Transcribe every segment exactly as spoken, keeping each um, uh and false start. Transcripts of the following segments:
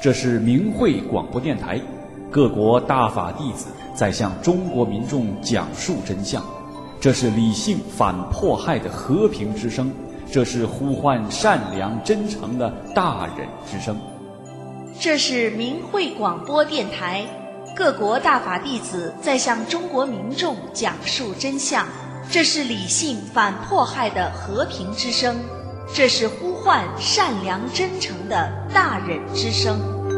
这是明慧广播电台，各国大法弟子在向中国民众讲述真相。这是理性反迫害的和平之声，这是呼唤善良真诚的大忍之声。 这是明慧广播电台，各国大法弟子在向中国民众讲述真相。这是理性反迫害的和平之声，这是呼唤善良真诚的大忍之声。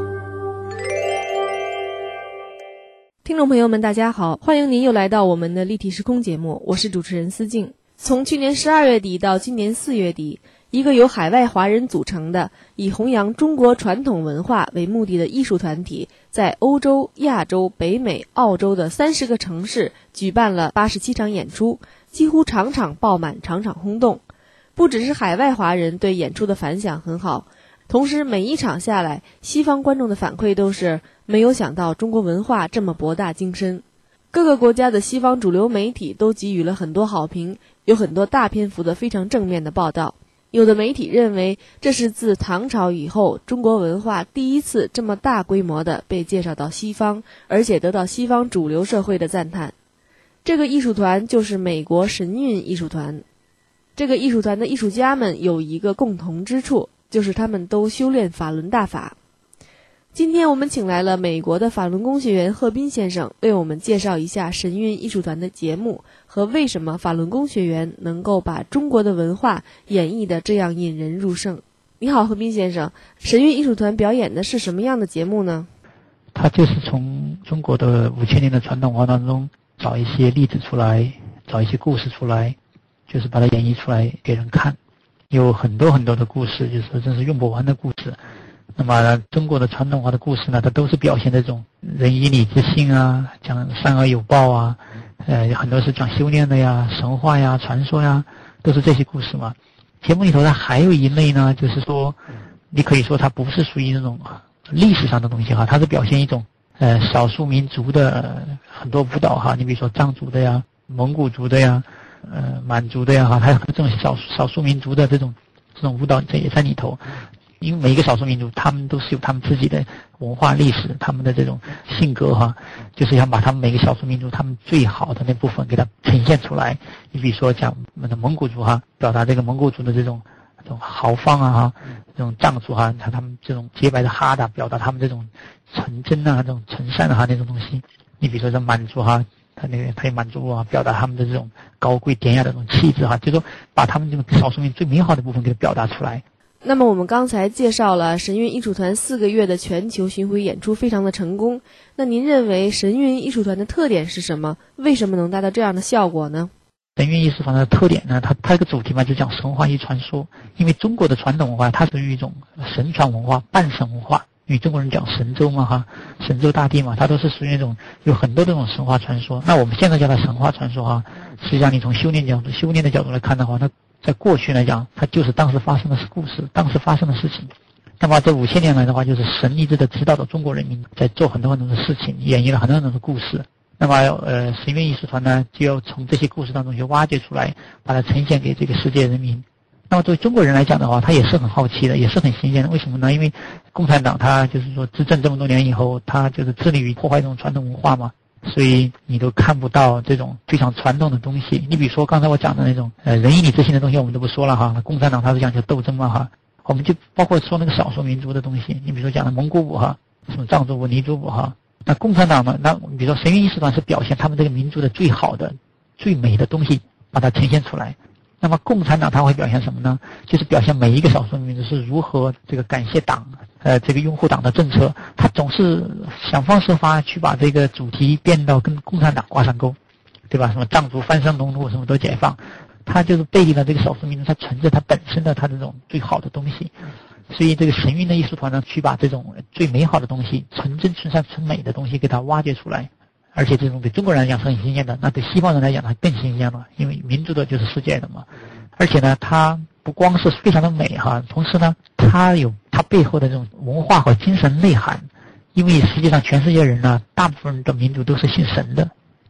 听众朋友们大家好，欢迎您又来到我们的立体时空节目，我是主持人思静。从去年十二月底到今年四月底，一个由海外华人组成的以弘扬中国传统文化为目的的艺术团体，在欧洲、亚洲、北美、澳洲的三十个城市举办了八十七场演出，几乎场场爆满，场场轰动。不只是海外华人对演出的反响很好，同时每一场下来，西方观众的反馈都是没有想到中国文化这么博大精深。各个国家的西方主流媒体都给予了很多好评，有很多大篇幅的非常正面的报道。有的媒体认为这是自唐朝以后中国文化第一次这么大规模的被介绍到西方，而且得到西方主流社会的赞叹。这个艺术团就是美国神韵艺术团。这个艺术团的艺术家们有一个共同之处，就是他们都修炼法轮大法。今天我们请来了美国的法轮功学员贺斌先生，为我们介绍一下神韵艺术团的节目和为什么法轮功学员能够把中国的文化演绎得这样引人入胜。你好，贺斌先生，神韵艺术团表演的是什么样的节目呢？ 他就是从中国的五千年的传统文化当中找一些例子出来，找一些故事出来，就是把它演绎出来给人看。有很多很多的故事，就是真是用不完的故事。那么中国的传统文化的故事呢，它都是表现这种仁义礼智信啊，讲善恶有报啊，呃，很多是讲修炼的呀，神话呀，传说呀，都是这些故事嘛。节目里头它还有一类呢，就是说你可以说它不是属于那种历史上的东西哈，它是表现一种呃少数民族的、呃、很多舞蹈哈，你比如说藏族的呀，蒙古族的呀，呃满族的呀哈，还有这种少少数民族的这种这种舞蹈这也在里头。因为每一个少数民族他们都是有他们自己的文化历史，他们的这种性格哈，就是想把他们每个少数民族他们最好的那部分给它呈现出来。你比如说讲我们的蒙古族哈，表达这个蒙古族的这种这种豪放啊哈，这种藏族哈，他他们这种洁白的哈达，表达他们这种纯真啊，这种纯善啊那种东西。你比如说这满族哈，他那个他有满族啊，表达他们的这种高贵典雅的这种气质哈，就是说把他们这种少数民族最美好的部分给它表达出来。 那么我们刚才介绍了神韵艺术团四个月的全球巡回演出非常的成功，那您认为神韵艺术团的特点是什么？为什么能达到这样的效果呢？ 神韵艺术团的特点呢，它它这个主题嘛，就讲神话与传说。因为中国的传统文化它属于一种神传文化、半神文化，因为中国人讲神州嘛哈，神州大地嘛，它都是属于那种有很多这种神话传说。那我们现在叫它神话传说哈，实际上你从修炼角度、修炼的角度来看的话，它在过去来讲，它就是当时发生的故事，当时发生的事情。那么这五千年来的话，就是神一直的指导着中国人民在做很多很多的事情，演绎了很多很多的故事。那么呃，神韵艺术团呢，就要从这些故事当中去挖掘出来，把它呈现给这个世界人民。那么作为中国人来讲的话，他也是很好奇的，也是很新鲜的。为什么呢？因为共产党他就是说执政这么多年以后，他就是致力于破坏这种传统文化嘛。所以你都看不到这种非常传统的东西。你比如说刚才我讲的那种呃仁义礼智信的东西，我们都不说了哈。共产党它是讲究斗争嘛哈。我们就包括说那个少数民族的东西，你比如说讲的蒙古舞哈，什么藏族舞、尼族舞哈。那共产党呢？那比如说神韵艺术团是表现他们这个民族的最好的、最美的东西，把它呈现出来。那么共产党它会表现什么呢？就是表现每一个少数民族是如何这个感谢党，呃，这个拥护党的政策。他总是想方设法去把这个主题变到跟共产党挂上钩，对吧？什么藏族翻身农奴什么都解放，他就是背离了这个少数民族他存着他本身的他这种最好的东西。所以这个神韵的艺术团呢，去把这种最美好的东西、纯真、纯善、纯美的东西给它挖掘出来。而且这种对中国人来讲是很新鲜的，那对西方人来讲它更新鲜了，因为民族的就是世界的嘛。而且呢，它不光是非常的美哈，同时呢，它有它背后的这种文化和精神内涵。因为实际上全世界人呢，大部分的民族都是信神的。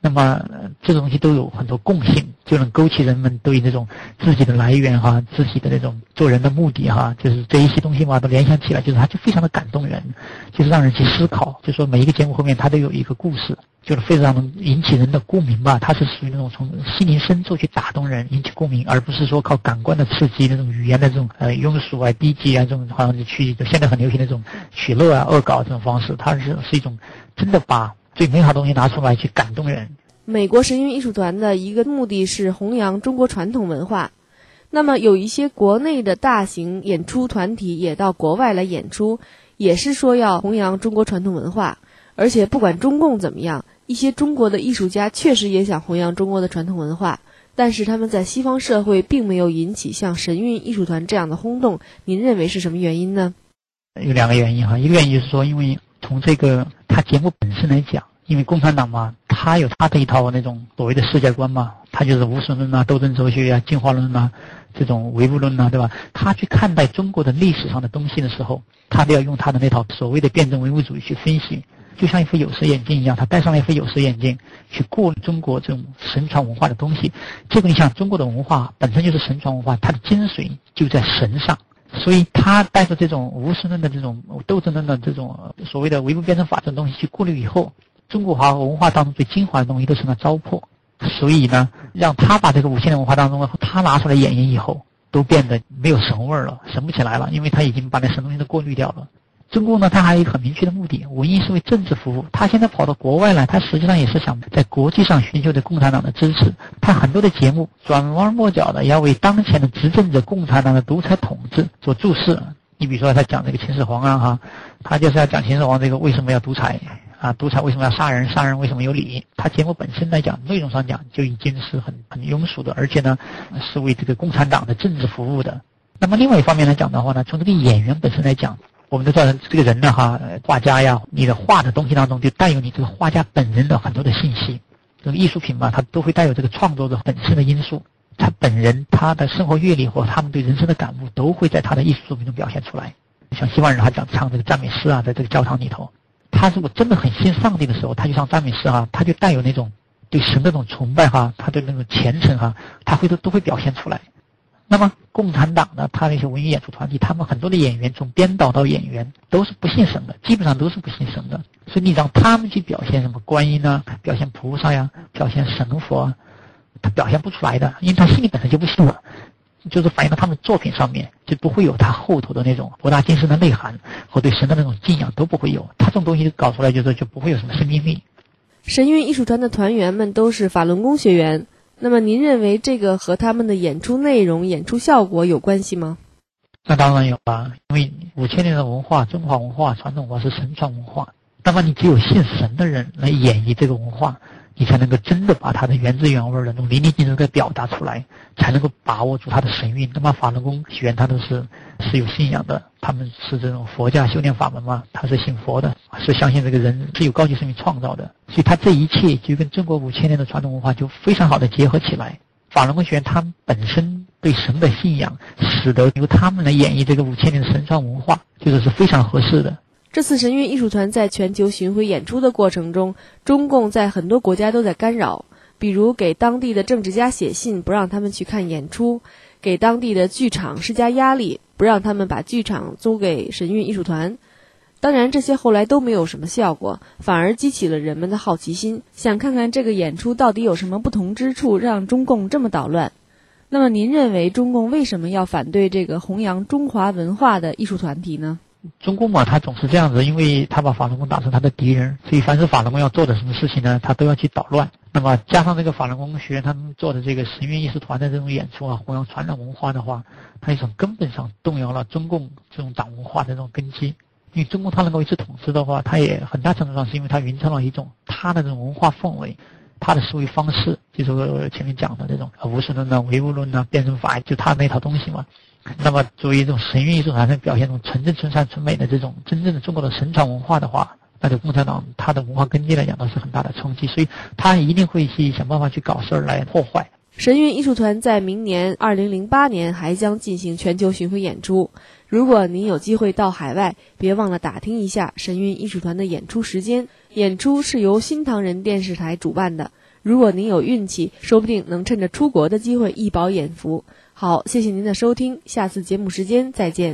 那么、呃、这种东西都有很多共性，就能勾起人们对这种自己的来源哈，自己的那种做人的目的哈，就是这一些东西嘛都联想起来，就是它就非常的感动人，就是让人去思考，就说每一个节目后面它都有一个故事，就是非常能引起人的共鸣吧，它是属于那种从心灵深处去打动人，引起共鸣，而不是说靠感官的刺激，那种语言的这种呃庸俗啊、低级啊，这种好像就去现在很流行的这种取乐啊、恶搞这种方式，它是是一种真的把最美好的东西拿出来去感动人。 美国神韵艺术团的一个目的是弘扬中国传统文化，那么有一些国内的大型演出团体也到国外来演出，也是说要弘扬中国传统文化。而且不管中共怎么样，一些中国的艺术家确实也想弘扬中国的传统文化，但是他们在西方社会并没有引起像神韵艺术团这样的轰动，您认为是什么原因呢？ 有两个原因哈，一个原因就是说，因为从这个他节目本身来讲，因为共产党嘛，他有他的一套那种所谓的世界观嘛，他就是无神论啊、斗争哲学啊、进化论啊、这种唯物论啊，对吧？他去看待中国的历史上的东西的时候，他都要用他的那套所谓的辩证唯物主义去分析，就像一副有色眼镜一样，他戴上了一副有色眼镜去过滤中国这种神传文化的东西。这个你想，中国的文化本身就是神传文化，它的精髓就在神上。所以他带着这种无神论的这种斗争论的这种所谓的唯物辩证法这种东西去过滤以后，中国华文化当中最精华的东西都成了糟粕。所以呢，让他把这个五千年文化当中他拿出来演绎以后，都变得没有神味了，神不起来了，因为他已经把那神东西都过滤掉了。中共呢，他还有一个很明确的目的，文艺是为政治服务。他现在跑到国外来，他实际上也是想在国际上寻求对共产党的支持。他很多的节目转弯抹角的要为当前的执政者共产党的独裁统治做注释。你比如说他讲这个秦始皇啊哈，他就是要讲秦始皇这个为什么要独裁啊，独裁为什么要杀人，杀人为什么有理。他节目本身来讲，内容上讲就已经是很很庸俗的，而且呢是为这个共产党的政治服务的。那么另外一方面来讲的话呢，从这个演员本身来讲，我们都知道这个人呢哈，画家呀，你的画的东西当中就带有你这个画家本人的很多的信息。这个艺术品嘛，它都会带有这个创作者本身的因素，他本人他的生活阅历或他们对人生的感悟都会在他的艺术作品中表现出来。像西方人他讲唱这个赞美诗啊，在这个教堂里头，他如果真的很信上帝的时候，他就唱赞美诗哈，他就带有那种对神的那种崇拜哈，他对那种虔诚哈，他会都都会表现出来。那么共产党呢，他那些文艺演出团体，他们很多的演员从编导到演员都是不信神的，基本上都是不信神的。所以你让他们去表现什么观音啊，表现菩萨呀，表现神佛啊，他表现不出来的，因为他心里本身就不信了，就是反映到他们作品上面就不会有他后头的那种博大精深的内涵和对神的那种敬仰都不会有。他这种东西搞出来就是就不会有什么生命力。 神韵艺术团的团员们都是法轮功学员，那么您认为这个和他们的演出内容、演出效果有关系吗？ 那当然有啊，因为五千年的文化，中华文化、传统文化是神传文化，那么你只有信神的人来演绎这个文化，你才能够真的把它的原汁原味的那种淋漓尽致给表达出来，才能够把握住它的神韵。那么法轮功学员他都是是有信仰的，他们是这种佛家修炼法门嘛，他是信佛的，是相信这个人是有高级生命创造的，所以他这一切就跟中国五千年的传统文化就非常好的结合起来。法轮功学员他们本身对神的信仰，使得由他们来演绎这个五千年的神传文化，就是是非常合适的。 这次神韵艺术团在全球巡回演出的过程中，中共在很多国家都在干扰，比如给当地的政治家写信不让他们去看演出，给当地的剧场施加压力，不让他们把剧场租给神韵艺术团。当然这些后来都没有什么效果，反而激起了人们的好奇心，想看看这个演出到底有什么不同之处，让中共这么捣乱。那么您认为中共为什么要反对这个弘扬中华文化的艺术团体呢？ 中共嘛，他总是这样子，因为他把法轮功打成他的敌人，所以凡是法轮功要做的什么事情呢，他都要去捣乱。那么加上这个法轮功学员他们做的这个神韵艺术团的这种演出啊，弘扬传统文化的话，他一种根本上动摇了中共这种党文化的这种根基。因为中共他能够一直统治的话，他也很大程度上是因为他形成了一种他的这种文化氛围，他的思维方式，就是我前面讲的这种无神论啊、唯物论啊、辩证法，就他那套东西嘛。那么作为一种神韵艺术团体表现这种纯正、纯善、纯美的这种真正的中国的神传文化的话，那对共产党他的文化根基来讲都是很大的冲击，所以他一定会去想办法去搞事儿来破坏。 神韵艺术团在明年二零零八年还将进行全球巡回演出，如果您有机会到海外，别忘了打听一下神韵艺术团的演出时间。演出是由新唐人电视台主办的， 如果您有运气，说不定能趁着出国的机会一饱眼福。好，谢谢您的收听，下次节目时间再见。